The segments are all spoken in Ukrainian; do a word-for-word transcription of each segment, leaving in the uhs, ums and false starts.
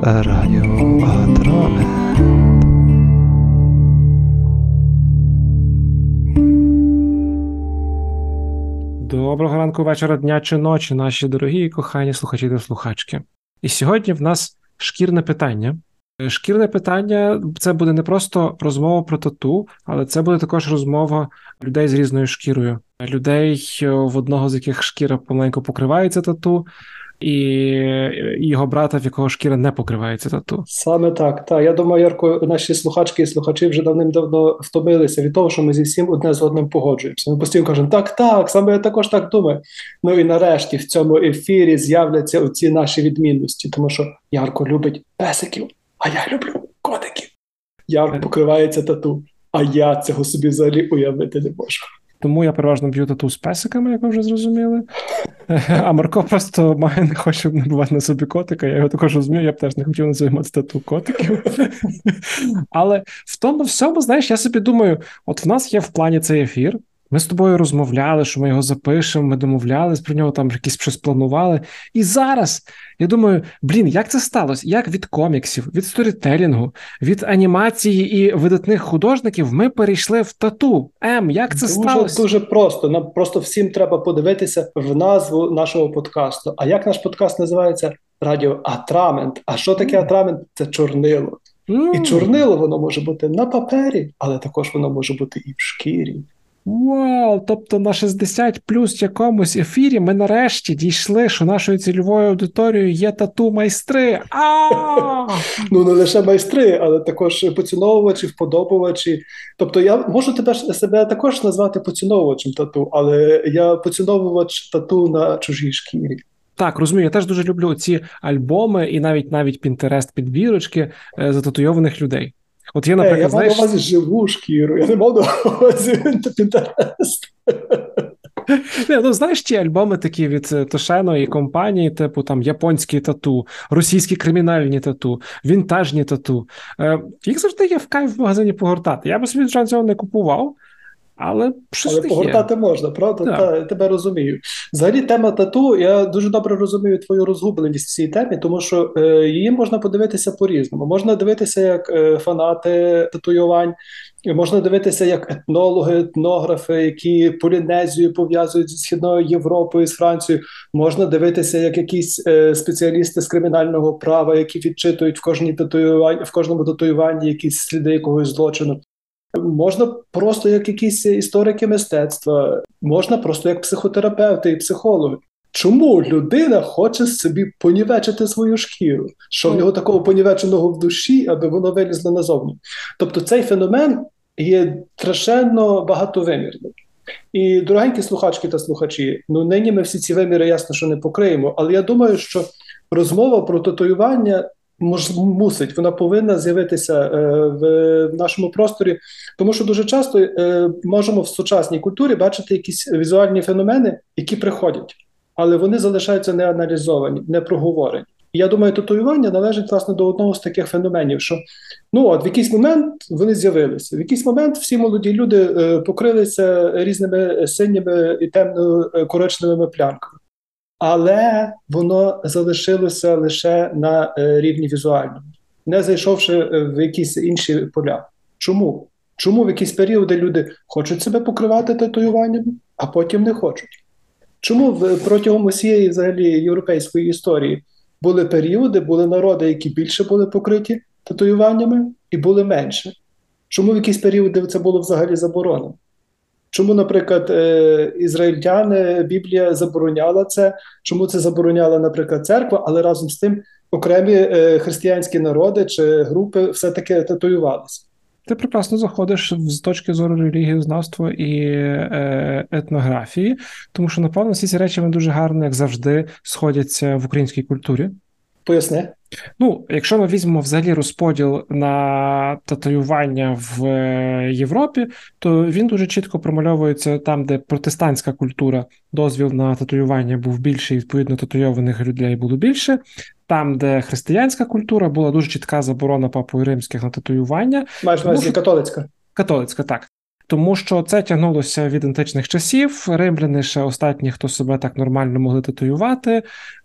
Радіо Атроме. Доброго ранку, вечора, дня чи ночі, наші дорогі і кохані слухачі та слухачки. І сьогодні в нас шкірне питання. Шкірне питання – це буде не просто розмова про тату, але це буде також розмова людей з різною шкірою. Людей, в одного з яких шкіра помаленьку покривається тату, і його брата, в якого шкіра не покривається тату. Саме так. Так. Я думаю, Ярко, наші слухачки і слухачі вже давним-давно втомилися від того, що ми зі всім одне з одним погоджуємося. Ми постійно кажемо, так, так, саме я також так думаю. Ну і нарешті в цьому ефірі з'являться оці наші відмінності, тому що Ярко любить песиків, а я люблю котиків. Ярко покривається тату, а я цього собі взагалі уявити не можу. Тому я переважно б'ю тату з песиками, як ви вже зрозуміли. А Марко просто має не хоче набувати на собі котика. Я його також розумію, я б теж не хотів на собі мати тату котиків. Але в тому всьому, знаєш, я собі думаю, от в нас є в плані цей ефір, ми з тобою розмовляли, що ми його запишемо, ми домовлялись про нього, там якісь щось планували. І зараз я думаю, блін, як це сталося? Як від коміксів, від сторітелінгу, від анімації і видатних художників ми перейшли в тату? Ем, як це дуже, сталося? Дуже просто. Нам просто всім треба подивитися в назву нашого подкасту. А як наш подкаст називається? Радіо Атрамент. А що таке Атрамент? Це чорнило. Mm. І чорнило воно може бути на папері, але також воно може бути і в шкірі. Вау, тобто на шістдесят плюс якомусь ефірі ми нарешті дійшли, що нашою цільовою аудиторією є тату-майстри. Ну, не лише майстри, але також поціновувачі, вподобувачі. Тобто я можу тебе, себе також назвати поціновувачем тату, але я поціновувач тату на чужій шкірі. Так, розумію, я теж дуже люблю ці альбоми і навіть навіть Pinterest-підбірочки зататуйованих людей. От є, наприклад, е, я знаєш... мав на увазі живу шкіру, я не мав на увазі Pinterest. Не, ну, знаєш, ті альбоми такі від Тошено і компанії, типу там японські тату, російські кримінальні тату, вінтажні тату. Е, їх завжди є в кайф в магазині погортати. Я би собі цього не купував, але щось Але погортати є. можна, правда? Так. Та, я тебе розумію. Взагалі, тема тату, я дуже добре розумію твою розгубленість в цій темі, тому що е, її можна подивитися по-різному. Можна дивитися як е, фанати татуювань, можна дивитися як етнологи, етнографи, які Полінезію пов'язують зі Східною Європою, з Францією. Можна дивитися як якісь е, спеціалісти з кримінального права, які відчитують в кожній татуюванні, в кожному татуюванні якісь сліди якогось злочину. Можна просто як якісь історики мистецтва, можна просто як психотерапевти і психологи. Чому людина хоче собі понівечити свою шкіру? Що в нього такого понівеченого в душі, аби воно вилізло назовні? Тобто цей феномен є страшенно багатовимірний. І, дорогенькі слухачки та слухачі, ну нині ми всі ці виміри ясно, що не покриємо, але я думаю, що розмова про татуювання Мож, мусить, вона повинна з'явитися е, в, в нашому просторі, тому що дуже часто е, можемо в сучасній культурі бачити якісь візуальні феномени, які приходять, але вони залишаються неаналізовані, не проговорені. І я думаю, татуювання належить, власне, до одного з таких феноменів, що ну, от в якийсь момент вони з'явилися, в якийсь момент всі молоді люди е, покрилися різними синіми і темно-коричневими плямками. Але воно залишилося лише на е, рівні візуальному, не зайшовши в якісь інші поля. Чому? Чому в якісь періоди люди хочуть себе покривати татуюваннями, а потім не хочуть? Чому в, протягом усієї взагалі європейської історії були періоди, були народи, які більше були покриті татуюваннями, і були менше? Чому в якісь періоди це було взагалі заборонено? Чому, наприклад, ізраїльтяни, Біблія забороняла це, чому це забороняла, наприклад, церква, але разом з тим окремі християнські народи чи групи все-таки татуювалися? Ти прекрасно заходиш з точки зору релігієзнавства і е, етнографії, тому що, напевно, всі ці речі вони дуже гарно, як завжди, сходяться в українській культурі. Поясни. Ну, якщо ми візьмемо взагалі розподіл на татуювання в Європі, то він дуже чітко промальовується там, де протестантська культура, дозвіл на татуювання був більший, відповідно, татуйованих людей було більше. Там, де християнська культура, була дуже чітка заборона Папою Римських на татуювання. Маєш на увазі католицька? Католицька, так. тому що це тягнулося від античних часів. Римляни ще останні, хто себе так нормально могли татуювати.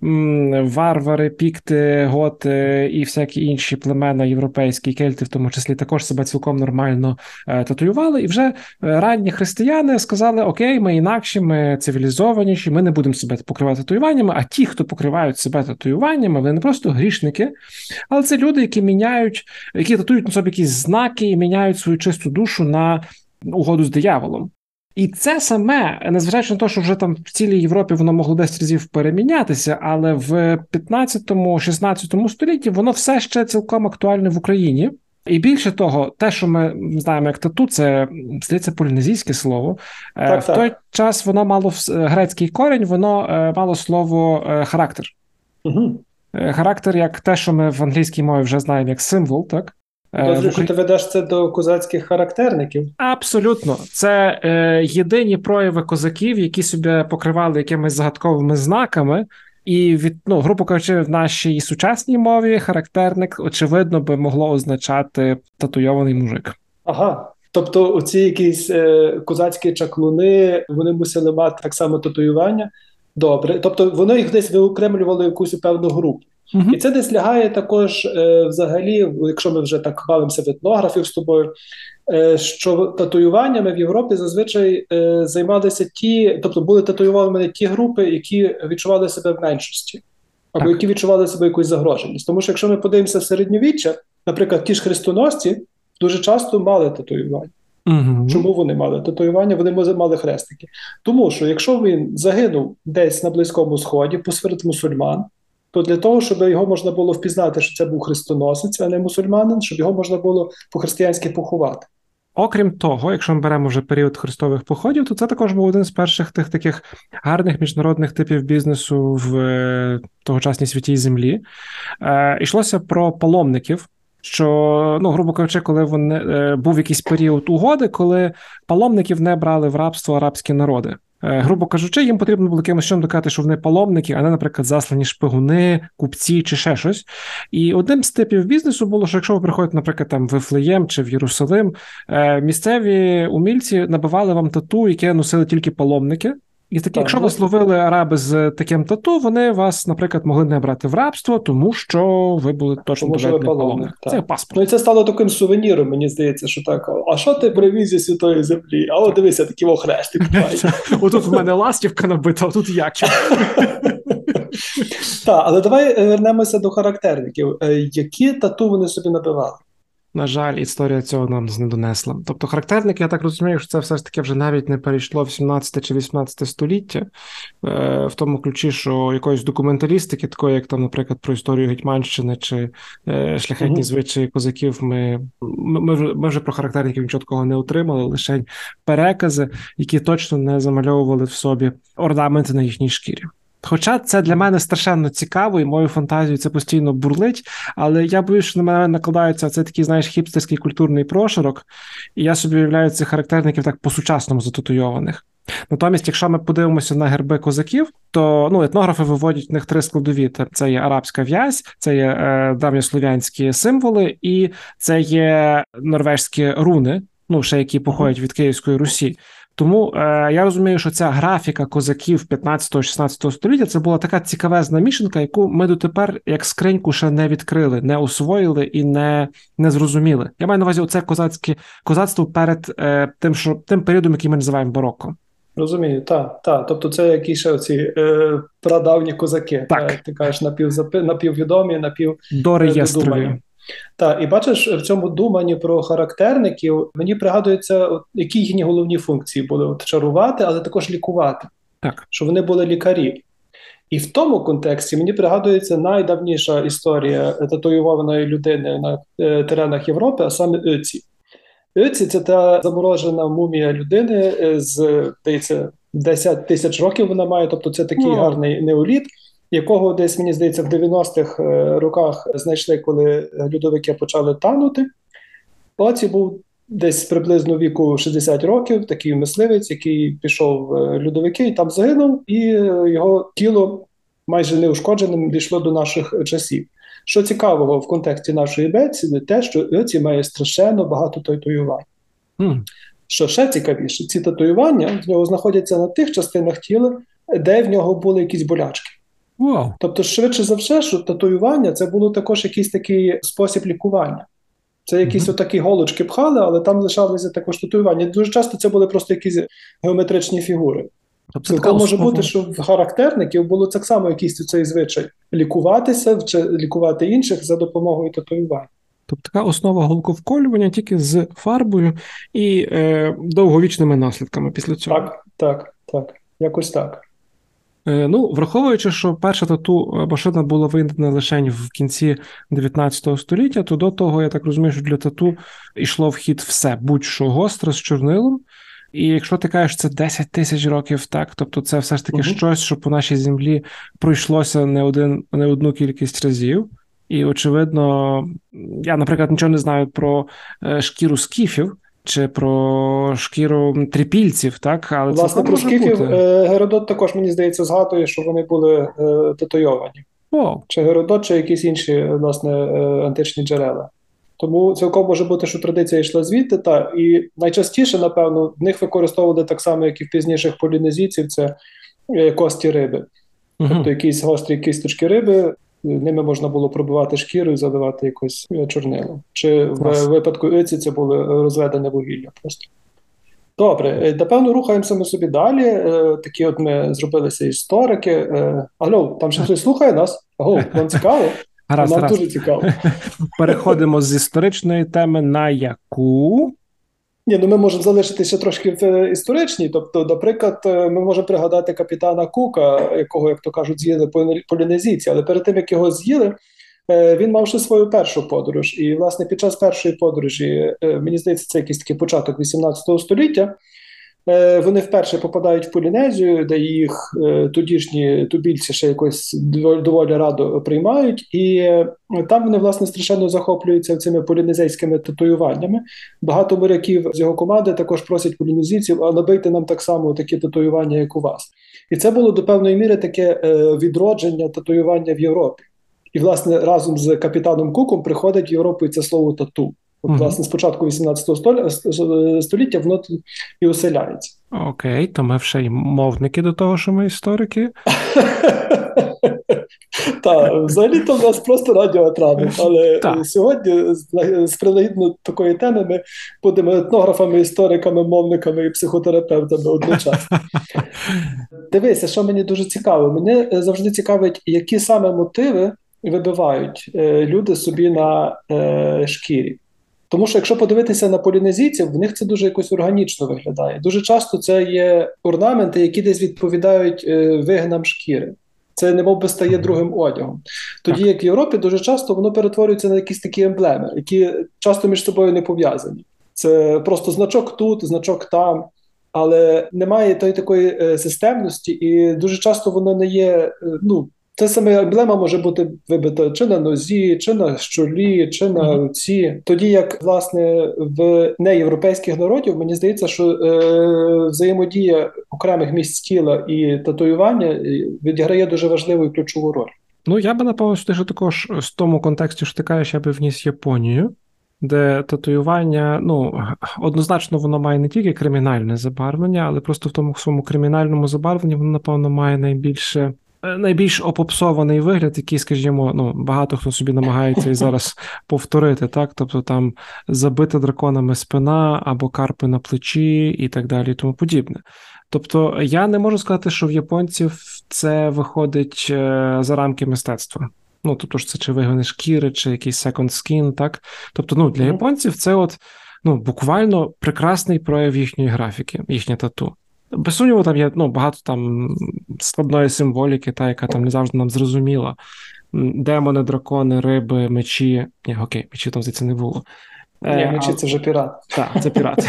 Варвари, пікти, готи і всякі інші племена європейські, кельти в тому числі, також себе цілком нормально татуювали. І вже ранні християни сказали, окей, ми інакші, ми цивілізованіші, ми не будемо себе покривати татуюваннями, а ті, хто покривають себе татуюваннями, вони не просто грішники, але це люди, які міняють, які татують на собі якісь знаки і міняють свою чисту душу на угоду з дияволом. І це саме, незважаючи на те, що вже там в цілій Європі воно могло десять разів перемінятися, але в п'ятнадцятому-шістнадцятому столітті воно все ще цілком актуальне в Україні. І більше того, те, що ми знаємо як тату, це, здається, полінезійське слово. Так, в так. той час воно мало грецький корінь, воно мало слово характер. Угу. Характер як те, що ми в англійській мові вже знаємо як символ, так? Добре, що ти ведеш це до козацьких характерників? Абсолютно. Це е, єдині прояви козаків, які себе покривали якимись загадковими знаками. І, від, ну, грубо кажучи, в нашій сучасній мові характерник, очевидно, би могло означати татуйований мужик. Ага. Тобто оці якісь е, козацькі чаклуни, вони мусили мати так само татуювання? Добре. Тобто вони їх десь виокремлювали якусь певну групу. Uh-huh. І це десь лягає також е, взагалі, якщо ми вже так бавимося в етнографів з тобою, е, що татуюваннями в Європі зазвичай е, займалися ті, тобто були татуюваними ті групи, які відчували себе в меншості, або так. які відчували себе якусь загроженість. Тому що якщо ми подивимося в середньовіччя, наприклад, ті ж хрестоносці дуже часто мали татуювання. Uh-huh. Чому вони мали татуювання? Вони мали хрестики. Тому що якщо він загинув десь на Близькому Сході посеред мусульман, то для того, щоб його можна було впізнати, що це був хрестоносець, а не мусульманин, щоб його можна було по-християнськи поховати. Окрім того, якщо ми беремо вже період хрестових походів, то це також був один з перших тих таких гарних міжнародних типів бізнесу в е, тогочасній святій землі. Е, йшлося про паломників, що, ну, грубо кажучи, коли вони, е, був якийсь період угоди, коли паломників не брали в рабство арабські народи. Грубо кажучи, їм потрібно було якимось чином доказати, що вони паломники, а не, наприклад, заслані шпигуни, купці чи ще щось. І одним з типів бізнесу було, що якщо ви приходите, наприклад, там в Вифлеєм чи в Єрусалим, місцеві умільці набивали вам тату, яке носили тільки паломники. І такі, якщо вас ловили араби з таким тату, вони вас, наприклад, могли не брати в рабство, тому що ви були точно доведені паломник. Це паспорт. Ну і це стало таким сувеніром, мені здається, що так. А що ти привіз зі святої землі? А от дивися, такий охрестик. Отут в мене ластівка набита, а тут як. Так, але давай вернемося до характерників. Які тату вони собі набивали? На жаль, історія цього нам не донесла. Тобто характерники, я так розумію, що це все ж таки вже навіть не перейшло в сімнадцяте чи вісімнадцяте століття, в тому ключі, що якоїсь документалістики, такої, як там, наприклад, про історію Гетьманщини чи шляхетні mm-hmm. звичаї козаків, ми, ми, ми вже про характерників нічого такого не отримали, лише перекази, які точно не замальовували в собі орнаменти на їхній шкірі. Хоча це для мене страшенно цікаво, і мою фантазію це постійно бурлить, але я боюсь, що на мене накладається цей такий, знаєш, хіпстерський культурний прошарок, і я собі уявляю цих характерників так по-сучасному зататуйованих. Натомість, якщо ми подивимося на герби козаків, то ну, етнографи виводять в них три складові. Це є арабська в'язь, це є е, давньослов'янські символи і це є норвежські руни, ну, ще які походять від Київської Русі. Тому е, я розумію, що ця графіка козаків п'ятнадцятого-шістнадцятого століття це була така цікавезна мішанка, яку ми дотепер як скриньку ще не відкрили, не освоїли і не, не зрозуміли. Я маю на увазі оце козацьке козацтво перед е, тим, що, тим періодом, який ми називаємо барокко. Розумію, так, так. Тобто це якісь ще оці е, прадавні козаки, так. Та, ти кажеш, напівзапи, напіввідомі, напів дореєстрові. Так, і бачиш, в цьому думанні про характерників мені пригадується, от, які їхні головні функції були от, чарувати, але також лікувати, так. Що вони були лікарі. І в тому контексті мені пригадується найдавніша історія татуюваної людини на е, теренах Європи, а саме Ötzi. Ötzi – це та заморожена мумія людини з, здається, десять тисяч років вона має, тобто це такий oh. гарний неоліт, якого десь, мені здається, в дев'яностих роках знайшли, коли льодовики почали танути. Ötzi був десь приблизно віку шістдесят років, такий мисливець, який пішов в льодовики і там загинув, і його тіло майже неушкодженим дійшло до наших часів. Що цікавого в контексті нашої бесіди, те, що Ötzi має страшенно багато татуювань. Mm. Що ще цікавіше, ці татуювання в нього знаходяться на тих частинах тіла, де в нього були якісь болячки. Wow. Тобто, швидше за все, що татуювання – це було також якийсь такий спосіб лікування. Це якісь mm-hmm. отакі голочки пхали, але там лишалися також татуювання. Дуже часто це були просто якісь геометричні фігури. Тобто цілком може бути, що в характерників було так само якийсь цей звичай – лікуватися, лікувати інших за допомогою татуювань. Тобто така основа голковколювання тільки з фарбою і е, довговічними наслідками після цього. Так, так, так. Якось так. Е, ну, враховуючи, що перша тату машина була винайдена лише в кінці дев'ятнадцятого століття, то до того, я так розумію, що для тату йшло в хід все, будь-що гостре з чорнилом. І якщо ти кажеш, це десять тисяч років, так, тобто це все ж таки uh-huh. щось, що по нашій землі пройшлося не, один, не одну кількість разів. І, очевидно, я, наприклад, нічого не знаю про шкіру скіфів чи про шкіру трипільців, так? Але власне, це про скіфів бути. Геродот також, мені здається, згадує, що вони були е, татуйовані. О. Чи Геродот, чи якісь інші, власне, античні джерела. Тому цілком може бути, що традиція йшла звідти, та, і найчастіше, напевно, в них використовували так само, як і в пізніших полінезійців, це кості риби. Uh-huh. Тобто якісь гострі кісточки риби, ними можна було пробивати шкіру і заливати якось чорнило. Чи в випадку Іці це було розведене вугілля просто. Добре, напевно, рухаємося ми собі далі. Такі от ми зробилися історики. Алло, там ще хтось слухає нас? Алло, вам цікаво? Гаразд, Нам гаразд. дуже цікаво. Переходимо з історичної теми на яку? Ні, ну ми можемо залишитися трошки в історичній. Тобто, наприклад, ми можемо пригадати капітана Кука, якого, як то кажуть, з'їли полінезійці. Але перед тим, як його з'їли, він мав ще свою першу подорож. І, власне, під час першої подорожі, мені здається, це якийсь такий початок вісімнадцятого століття, вони вперше попадають в Полінезію, де їх тодішні тубільці ще якось доволі радо приймають, і там вони, власне, страшенно захоплюються цими полінезійськими татуюваннями. Багато моряків з його команди також просять полінезійців, а набийте нам так само такі татуювання, як у вас. І це було до певної міри таке відродження татуювання в Європі. І, власне, разом з капітаном Куком приходить в Європу і це слово тату. От, mm-hmm. власне, з початку вісімнадцятого століття воно і оселяється. Окей, то ми вже й мовники до того, що ми історики. Так, взагалі-то в нас просто радіоатрами, але сьогодні з принагідно такої теми ми будемо етнографами, істориками, мовниками і психотерапевтами одночасно. Дивися, що мені дуже цікаво. Мене завжди цікавить, які саме мотиви вибивають люди собі на шкірі. Тому що, якщо подивитися на полінезійців, в них це дуже якось органічно виглядає. Дуже часто це є орнаменти, які десь відповідають е, вигинам шкіри. Це немов би стає другим одягом. Тоді, як в Європі, дуже часто воно перетворюється на якісь такі емблеми, які часто між собою не пов'язані. Це просто значок тут, значок там, але немає тої такої е, системності, і дуже часто воно не є, е, ну, це саме емблема може бути вибита чи на нозі, чи на щолі, чи на руці. Тоді як, власне, в неєвропейських народів, мені здається, що е, взаємодія окремих місць тіла і татуювання відіграє дуже важливу і ключову роль. Ну, я би, напевно, що також в тому контексті, що ти кажеш, я би вніс Японію, де татуювання, ну, однозначно воно має не тільки кримінальне забарвлення, але просто в тому своєму кримінальному забарвленні воно, напевно, має найбільше... найбільш опопсований вигляд, який, скажімо, ну, багато хто собі намагається і зараз повторити, так? Тобто там забита драконами спина або карпи на плечі і так далі і тому подібне. Тобто я не можу сказати, що в японців це виходить за рамки мистецтва. Ну, тобто ж це чи вигони шкіри, чи якийсь second skin, так? Тобто, ну, для японців це от, ну, буквально прекрасний прояв їхньої графіки, їхнє тату. Без сумніву, там є, ну, багато там складної символіки, та, яка там не завжди нам зрозуміла. Демони, дракони, риби, мечі. Ні, окей, мечі там, здається, не було. Ні, мечі – це вже пірат. Так, це пірат.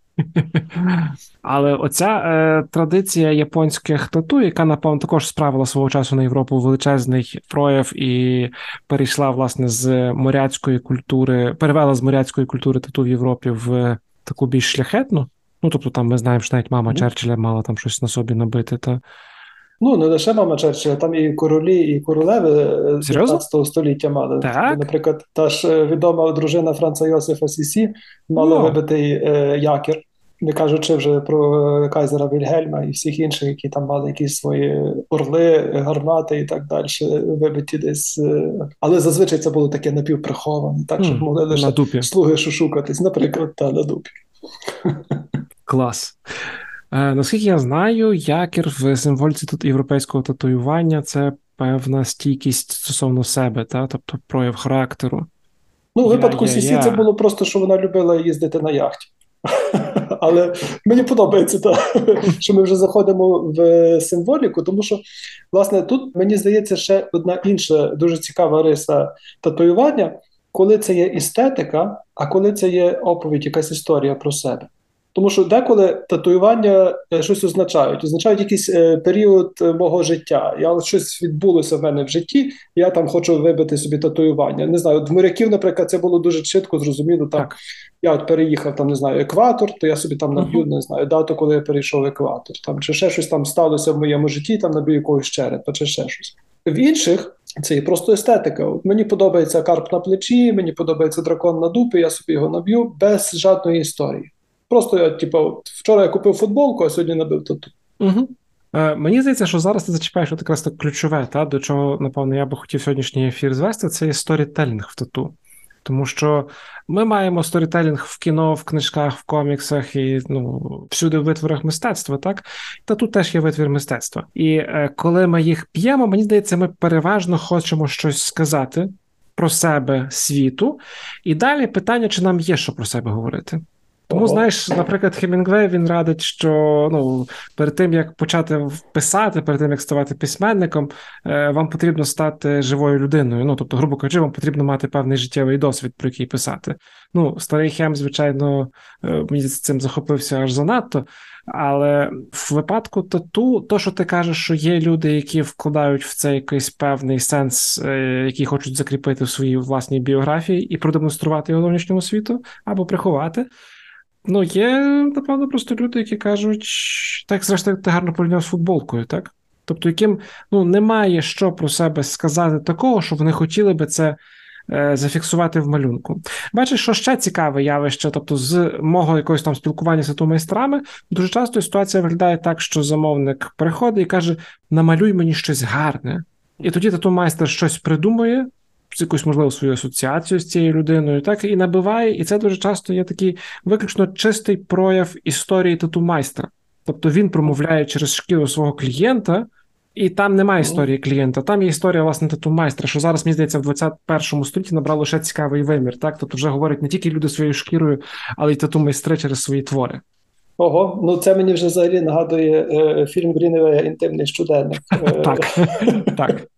Але оця е, традиція японських тату, яка, напевно, також справила свого часу на Європу величезний прояв і перейшла, власне, з моряцької культури, перевела з моряцької культури тату в Європі в таку більш шляхетну. Ну, тобто там ми знаємо, що навіть мама mm. Черчилля мала там щось на собі набити. Та... Ну, не лише мама Черчилля, там і королі, і королеви дев'ятнадцятого століття мали. Так? Наприклад, та ж відома дружина Франца Йосифа Сісі мала oh. вибитий е, якір. Не кажучи вже про Кайзера Вільгельма і всіх інших, які там мали якісь свої орли, гармати і так далі, вибиті десь. Але зазвичай це було таке напівприховане, так, щоб М, могли на лише дупі. слуги шушукатись, наприклад, та на дупі. Клас. Е, наскільки я знаю, якір в символіці тут європейського татуювання – це певна стійкість стосовно себе, та? Тобто прояв характеру. Ну, у Я, випадку я, Сісі це я. було просто, що вона любила їздити на яхті. Але мені подобається, та, що ми вже заходимо в символіку, тому що, власне, тут, мені здається, ще одна інша дуже цікава риса татуювання, коли це є естетика, а коли це є оповідь, якась історія про себе. Тому що деколи татуювання щось означають, означають якийсь е, період мого життя. Я от щось відбулося в мене в житті, я там хочу вибити собі татуювання. Не знаю, от в моряків, наприклад, це було дуже чітко, зрозуміло. Там Так. я от переїхав там, не знаю, екватор, то я собі там наб'ю, Угу. не знаю, дату, коли я перейшов екватор. Там чи ще щось там сталося в моєму житті, там наб'ю якогось черепа, чи ще щось. В інших це є просто естетика. От мені подобається карп на плечі, мені подобається дракон на дупі, я собі його наб'ю без жодної історії. Просто я, типу, от, вчора я купив футболку, а сьогодні набив тату. Угу. Е, мені здається, що зараз ти зачіпаєш от якраз так ключове, та, до чого, напевно, я би хотів сьогоднішній ефір звести, це є сторітелінг в тату. Тому що ми маємо сторітелінг в кіно, в книжках, в коміксах і ну, всюди в витворах мистецтва, так? Та тут теж є витвір мистецтва. І е, коли ми їх п'ємо, мені здається, ми переважно хочемо щось сказати про себе світу. І далі питання, чи нам є що про себе говорити. Тому, Ого. знаєш, наприклад, Хемінгвей, він радить, що ну, перед тим, як почати писати, перед тим, як ставати письменником, е, вам потрібно стати живою людиною. Ну, тобто, грубо кажучи, вам потрібно мати певний життєвий досвід, про який писати. Ну, старий Хем, звичайно, е, мені цим захопився аж занадто, але в випадку тату, то, що ти кажеш, що є люди, які вкладають в це якийсь певний сенс, е, який хочуть закріпити в своїй власній біографії і продемонструвати його зовнішньому світу, або приховати. Ну, є, напевно, просто люди, які кажуть, так, зрештою, ти гарно порівняв з футболкою, так? Тобто, яким, ну, немає що про себе сказати такого, що вони хотіли би це е, зафіксувати в малюнку. Бачиш, що ще цікаве явище, тобто, з мого якогось там спілкування з тату-майстрами, дуже часто ситуація виглядає так, що замовник приходить і каже, намалюй мені щось гарне. І тоді тату-майстер щось придумує, якусь, можливо, свою асоціацію з цією людиною, так, і набиває, і це дуже часто є такий виключно чистий прояв історії тату-майстра. Тобто він промовляє через шкіру свого клієнта, і там немає історії клієнта, там є історія, власне, тату-майстра, що зараз, мені здається, в двадцять першому столітті набрало ще цікавий вимір, так? Тобто вже говорять не тільки люди своєю шкірою, але й тату-майстри через свої твори. Ого, ну це мені вже взагалі нагадує е, фільм Гріневея «Інтимний щоденник». Так, так.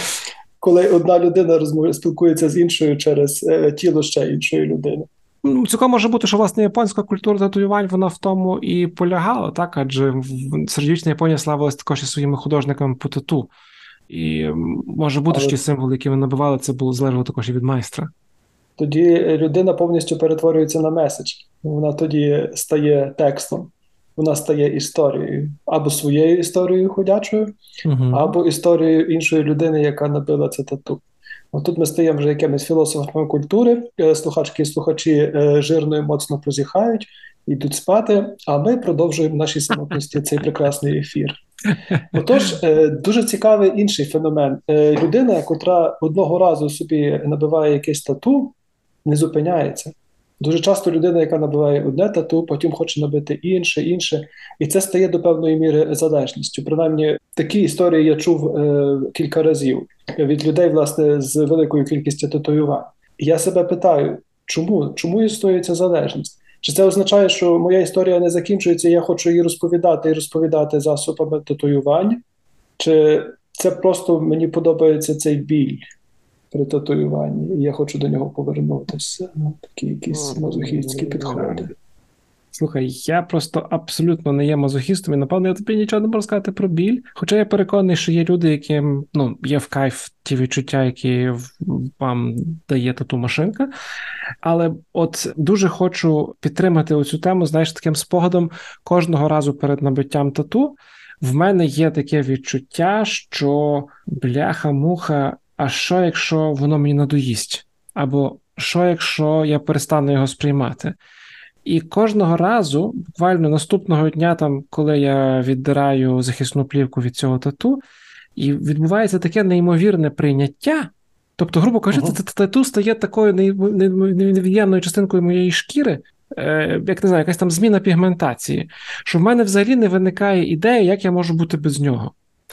Коли одна людина розмовляє, спілкується з іншою через е, тіло ще іншої людини. Цілком може бути, що, власне, японська культура татуювань, вона в тому і полягала, так? Адже середньовічна Японія славилась також і своїми художниками по тату. І може бути, Але що ті символи, які вони набивали, це було залежало також і від майстра. тоді людина повністю перетворюється на меседж. Вона тоді стає текстом. Вона стає історією. Або своєю історією ходячою, Угу. або історією іншої людини, яка набила це тату. От тут ми стаємо вже якимись філософами культури, слухачки і слухачі жирно і моцно прозіхають, йдуть спати, а ми продовжуємо в нашій самотності цей прекрасний ефір. Отож, дуже цікавий інший феномен. Людина, яка одного разу собі набиває якесь тату, не зупиняється. Дуже часто людина, яка набиває одне тату, потім хоче набити інше, інше. І це стає до певної міри залежністю. Принаймні, такі історії я чув е, кілька разів від людей, власне, з великою кількістю татуювань. І я себе питаю, чому? Чому існує ця залежність? Чи це означає, що моя історія не закінчується, і я хочу її розповідати і розповідати засобами татуювань? Чи це просто мені подобається цей біль при татуюванні, і я хочу до нього повернутися? Ну, такі якісь мазохістські підходи. Слухай, я просто абсолютно не є мазохістом, і, напевно, я тобі нічого не можу сказати про біль. Хоча я переконаний, що є люди, яким, ну, є в кайф ті відчуття, які вам дає тату-машинка. Але от дуже хочу підтримати оцю тему, знаєш, таким спогадом кожного разу перед набиттям тату. В мене є таке відчуття, що бляха-муха, а що, якщо воно мені надоїсть? Або що, якщо я перестану його сприймати? І кожного разу, буквально наступного дня, там, коли я віддираю захисну плівку від цього тату, і відбувається таке неймовірне прийняття. Тобто, грубо кажучи, uh-huh. тату стає такою невід'ємною частинкою моєї шкіри, е, як не знаю, якась там зміна пігментації, що в мене взагалі не виникає ідеї, як я можу бути без нього.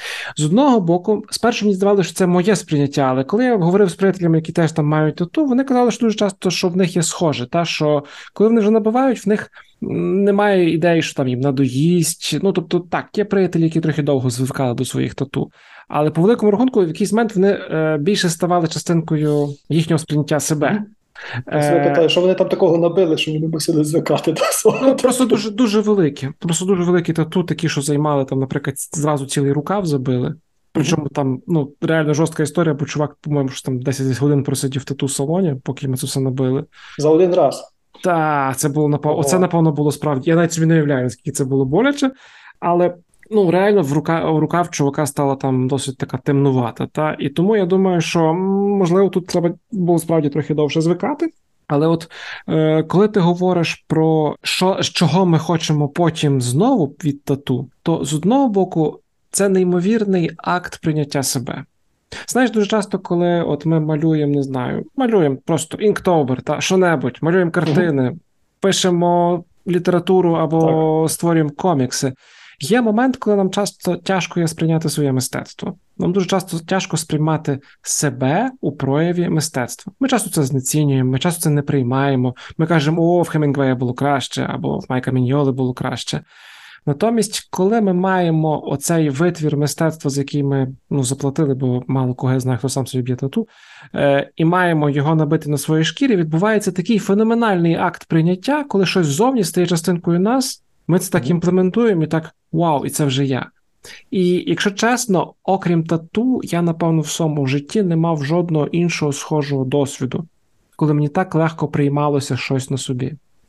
З одного боку, спершу мені здавалося, що це моє сприйняття, але коли я говорив з приятелями, які теж там мають тату, вони казали, що дуже часто, що в них є схоже, та, що коли вони вже набивають, в них немає ідеї, що там їм надоїсть. Ну, тобто, так, є приятелі, які трохи довго звикали до своїх тату. Але по великому рахунку, в якийсь момент вони е, більше ставали частинкою їхнього сприйняття себе. Я себе питаю, що вони там такого набили, що вони мусили звикати до свого. Ну, просто дуже, дуже великі. Просто дуже великі тату, такі, що займали, там, наприклад, зразу цілий рукав забили. Причому там, ну, реально жорстка історія, бо чувак, по-моєму, що там десять годин просидів в тату-салоні, поки ми це все набили. За один раз? Так, це було, напевно, оце, напевно, було справді. Я навіть собі не уявляю, наскільки це було боляче, але, ну, реально в рука, в рука в чувака стала там досить така темнувата, та? І тому я думаю, що, можливо, тут треба було справді трохи довше звикати. Але от е, коли ти говориш про що, з чого ми хочемо потім знову від тату, то з одного боку це неймовірний акт прийняття себе. Знаєш, дуже часто, коли от ми малюємо, не знаю, малюємо просто інктобер, та що-небудь, малюємо картини, uh-huh. пишемо літературу або так. створюємо комікси. Є момент, коли нам часто тяжко є сприйняти своє мистецтво. Нам дуже часто тяжко сприймати себе у прояві мистецтва. Ми часто це знецінюємо, ми часто це не приймаємо. Ми кажемо, о, в Хемінгвея було краще, або в Майка Міньйоли було краще. Натомість, коли ми маємо оцей витвір мистецтва, за який ми ну, заплатили, бо мало кого я знаю, хто сам собі б'є тату, е, і маємо його набити на своїй шкірі, відбувається такий феноменальний акт прийняття, коли щось ззовні стає частинкою нас, ми це так імплементуємо і так, вау, і це вже я. І, якщо чесно, окрім тату, я, напевно, в своєму житті не мав жодного іншого схожого досвіду, коли мені так легко приймалося щось на собі.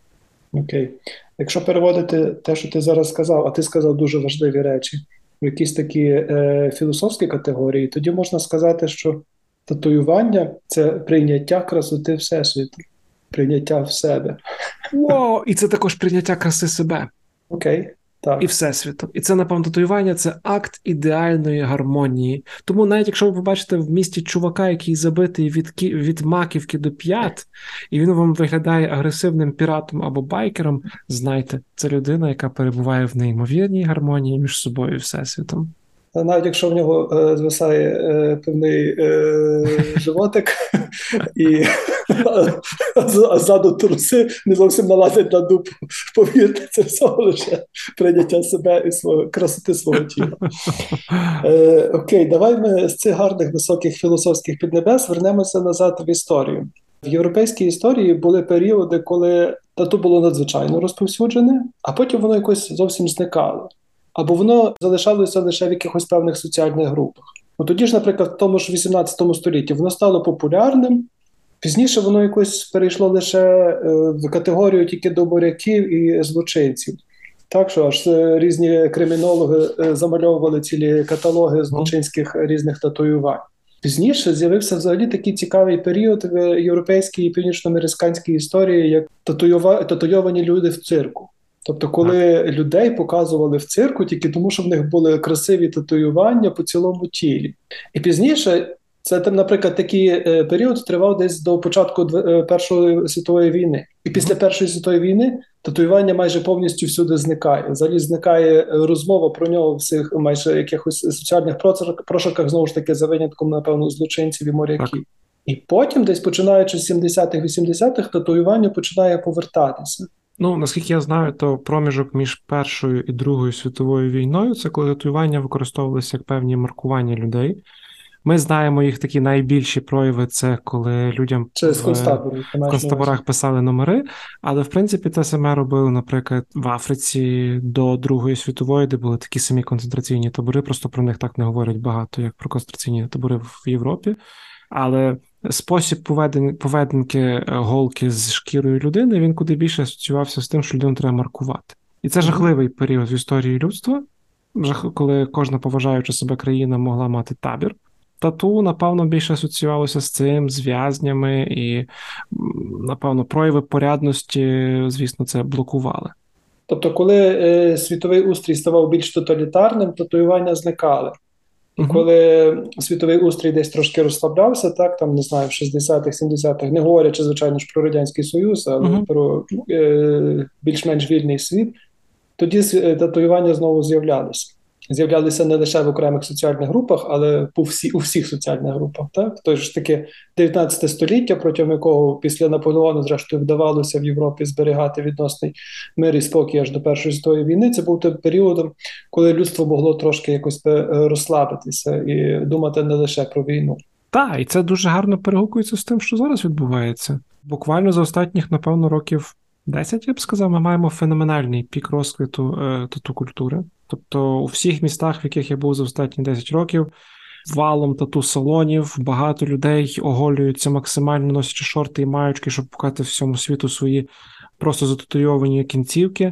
Окей. Якщо переводити те, що ти зараз сказав, а ти сказав дуже важливі речі, в якісь такі е, філософські категорії, тоді можна сказати, що татуювання – це прийняття красоти Всесвіту, прийняття в себе. О, і це також прийняття краси себе. Окей. Так. І Всесвіту. І це, напевно, татуювання – це акт ідеальної гармонії. Тому навіть якщо ви побачите в місті чувака, який забитий від, кі... від маківки до п'ят, і він вам виглядає агресивним піратом або байкером, знайте, це людина, яка перебуває в неймовірній гармонії між собою і Всесвітом. Навіть якщо в нього е, звисає е, певний е, животик, і а ззаду труси не зовсім налазять на дупу. Повірте, це все лише прийняття себе і свого, красоти свого тіла. Е, окей, давай ми з цих гарних високих філософських піднебес вернемося назад в історію. В європейській історії були періоди, коли тату було надзвичайно розповсюджене, а потім воно якось зовсім зникало. Або воно залишалося лише в якихось певних соціальних групах. От тоді ж, наприклад, в тому ж вісімнадцятому столітті воно стало популярним, пізніше воно якось перейшло лише в категорію тільки до моряків і злочинців. Так що аж різні кримінологи замальовували цілі каталоги злочинських різних татуювань. Пізніше з'явився взагалі такий цікавий період в європейській і північноамериканській історії, як татуйовані люди в цирку. Тобто, коли людей показували в цирку тільки тому, що в них були красиві татуювання по цілому тілі. І пізніше, це, наприклад, такий період тривав десь до початку Першої світової війни. І після Першої світової війни татуювання майже повністю всюди зникає. Взагалі зникає розмова про нього в всіх майже якихось соціальних прошарках, знову ж таки, за винятком, напевно, злочинців і моряків. І потім, десь починаючи з сімдесятих-вісімдесятих, татуювання починає повертатися. Ну, наскільки я знаю, то проміжок між Першою і Другою світовою війною – це коли татуювання використовувалися як певні маркування людей. Ми знаємо їх такі найбільші прояви – це коли людям в, в концтаборах писали номери, але, в принципі, те саме робили, наприклад, в Африці до Другої світової, де були такі самі концентраційні табори, просто про них так не говорять багато, як про концентраційні табори в Європі. Але спосіб поведен... поведенки голки з шкірою людини, він куди більше асоціювався з тим, що людину треба маркувати. І це жахливий період в історії людства, коли кожна поважаюча себе країна могла мати табір. тату, напевно, більше асоціювалося з цим, з в'язнями і, напевно, прояви порядності, звісно, це блокували. Тобто, коли е, світовий устрій ставав більш тоталітарним, татуювання зникали. І uh-huh. коли світовий устрій десь трошки розслаблявся, так, там, не знаю, в шістдесятих, сімдесятих, не говорячи, звичайно ж, про Радянський Союз, але uh-huh. про е, більш-менш вільний світ, тоді татуювання знову з'являлися. З'являлися не лише в окремих соціальних групах, але по всі, у всіх соціальних групах. Так? Тож ж таки дев'ятнадцяте століття, протягом якого після Наполеону, зрештою, вдавалося в Європі зберігати відносний мир і спокій аж до Першої світової війни, це був тим періодом, коли людство могло трошки якось розслабитися і думати не лише про війну. Так, і це дуже гарно перегукується з тим, що зараз відбувається. Буквально за останніх, напевно, років десять, я б сказав, ми маємо феноменальний пік розквіту е, тату-культури. Тобто у всіх містах, в яких я був за останні десять років, валом тату-салонів, багато людей оголюються максимально, носячи шорти і маючки, щоб показати всьому світу свої просто зататуйовані кінцівки.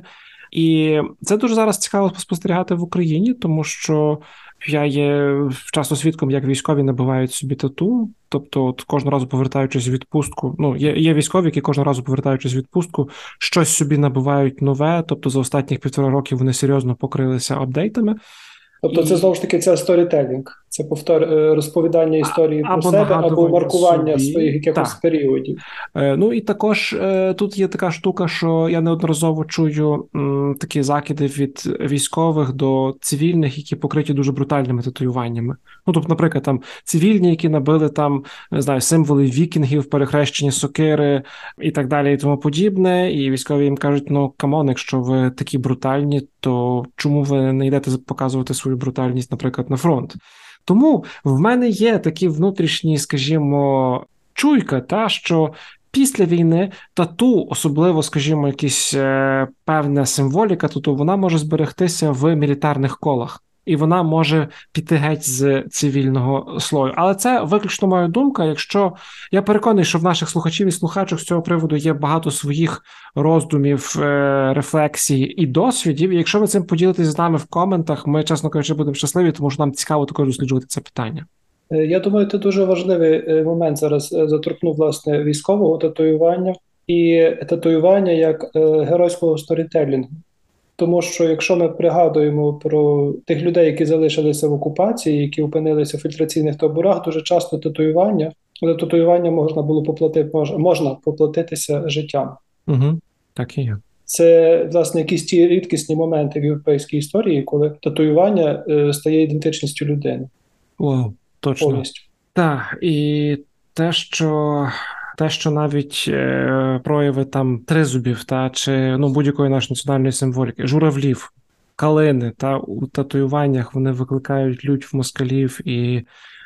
І це дуже зараз цікаво спостерігати в Україні, тому що я є часто свідком, як військові набивають собі тату, тобто от кожного разу повертаючись в відпустку, ну, є, є військові, які кожного разу повертаючись в відпустку, щось собі набивають нове, тобто за останніх півтора років вони серйозно покрилися апдейтами. Тобто і... це, знову ж таки, це сторітелінг, це повтор... розповідання історії або про себе, або маркування собі. своїх якихось так. періодів. Е, ну і також е, тут є така штука, що я неодноразово чую м, такі закиди від військових до цивільних, які покриті дуже брутальними татуюваннями. Ну, тобто, наприклад, там цивільні, які набили там, не знаю, символи вікінгів, перехрещені сокири і так далі і тому подібне, і військові їм кажуть, ну, камон, якщо ви такі брутальні, то чому ви не йдете показувати свою брутальність, наприклад, на фронт? Тому в мене є такі внутрішні, скажімо, чуйка, та, що після війни тату, особливо, скажімо, якась е, певна символіка, тату, вона може зберегтися в мілітарних колах. І вона може піти геть з цивільного слою. Але це виключно моя думка, якщо я переконаний, що в наших слухачів і слухачок з цього приводу є багато своїх роздумів, рефлексій і досвідів. І якщо ви цим поділитесь з нами в коментах, ми, чесно кажучи, будемо щасливі, тому що нам цікаво також досліджувати це питання. Я думаю, це дуже важливий момент зараз заторкнув, власне, військового татуювання і татуювання як геройського сторітелінгу. Тому що якщо ми пригадуємо про тих людей, які залишилися в окупації, які опинилися в фільтраційних таборах, дуже часто татуювання, але татуювання можна було поплатити, можна поплатитися життям. Угу, так і є. Це, власне, якісь ті рідкісні моменти в європейській історії, коли татуювання е, стає ідентичністю людини. О, точно. Повністю. Так, і те, що... Те, що навіть е, прояви там тризубів, та, чи ну, будь-якої нашої національної символіки, журавлів, калини, та, у татуюваннях вони викликають лють в москалів і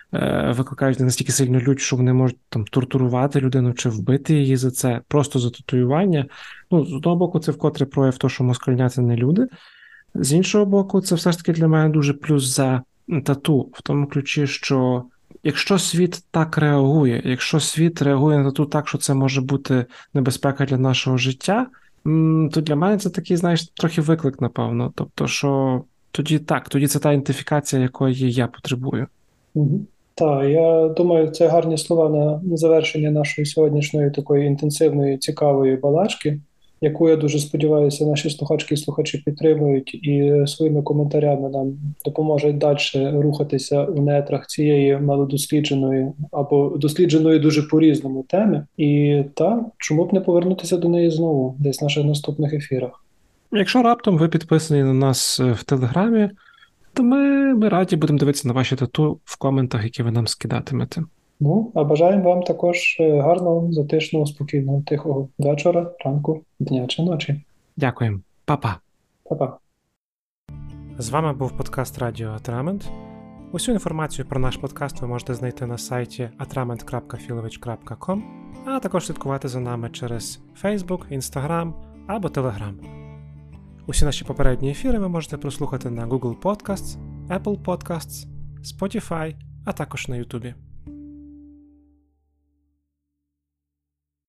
е, викликають настільки сильно лють, що вони можуть там тортурувати людину чи вбити її за це, просто за татуювання. Ну, з одного боку, це вкотре прояв того, що москальня – це не люди. З іншого боку, це все ж таки для мене дуже плюс за тату, в тому ключі, що якщо світ так реагує, якщо світ реагує на тату так, що це може бути небезпека для нашого життя, то для мене це такий, знаєш, трохи виклик, напевно. Тобто, що тоді так, тоді це та ідентифікація, якої я потребую. Угу. Так, я думаю, це гарні слова на, на завершення нашої сьогоднішньої такої інтенсивної, цікавої балачки, яку, я дуже сподіваюся, наші слухачки і слухачі підтримують і своїми коментарями нам допоможуть далі рухатися у нетрах цієї малодослідженої або дослідженої дуже по-різному теми. І так, чому б не повернутися до неї знову десь в наших наступних ефірах. Якщо раптом ви підписані на нас в Телеграмі, то ми, ми раді будемо дивитися на ваші тату в коментах, які ви нам скидатимете. Ну, а бажаємо вам також гарного, затишного, спокійного, тихого вечора, ранку, дня чи ночі. Дякуємо. Па-па. Па-па. З вами був подкаст Радіо Атрамент. Усю інформацію про наш подкаст ви можете знайти на сайті atrament крапка філович крапка ком, а також слідкувати за нами через Facebook, Instagram або Telegram. Усі наші попередні ефіри ви можете прослухати на Google Podcasts, Apple Podcasts, Spotify, а також на YouTube.